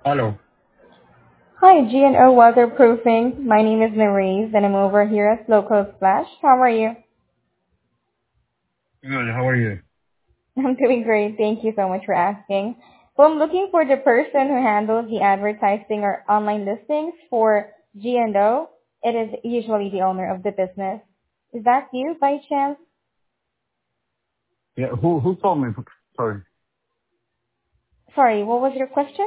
Hello. Hi, GNO Waterproofing. My name is Maurice, and I'm over here at Local Splash. How are you? Good. How are you? I'm doing great. Thank you so much for asking. Well, I'm looking for the person who handles the advertising or online listings for GNO. It is usually the owner of the business. Is that you by chance? Yeah. Who called me? Sorry. Sorry, what was your question?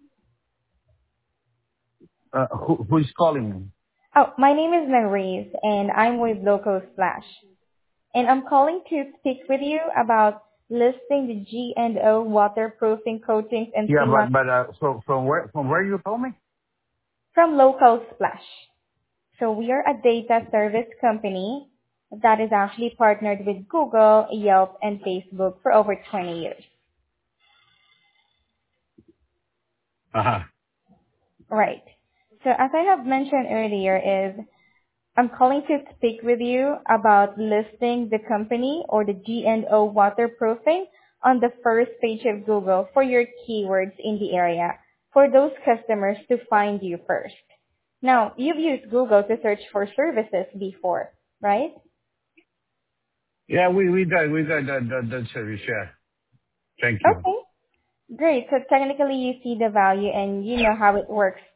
Who's calling me? Oh, my name is Maurice, and I'm with Local Splash. And I'm calling to speak with you about listing the G&O waterproofing coatings and Yeah, cement so from where you call me? from Local Splash. So we are a data service company that is actually partnered with Google, Yelp, and Facebook for over 20 years. Uh-huh. Right. So as I have mentioned earlier is I'm calling to speak with you about listing the company or the G&O waterproofing on the first page of Google for your keywords in the area for those customers to find you first. Now, you've used Google to search for services before, right? Yeah, we got that service. Yeah. Thank you. Okay, great. So technically you see the value and you know how it works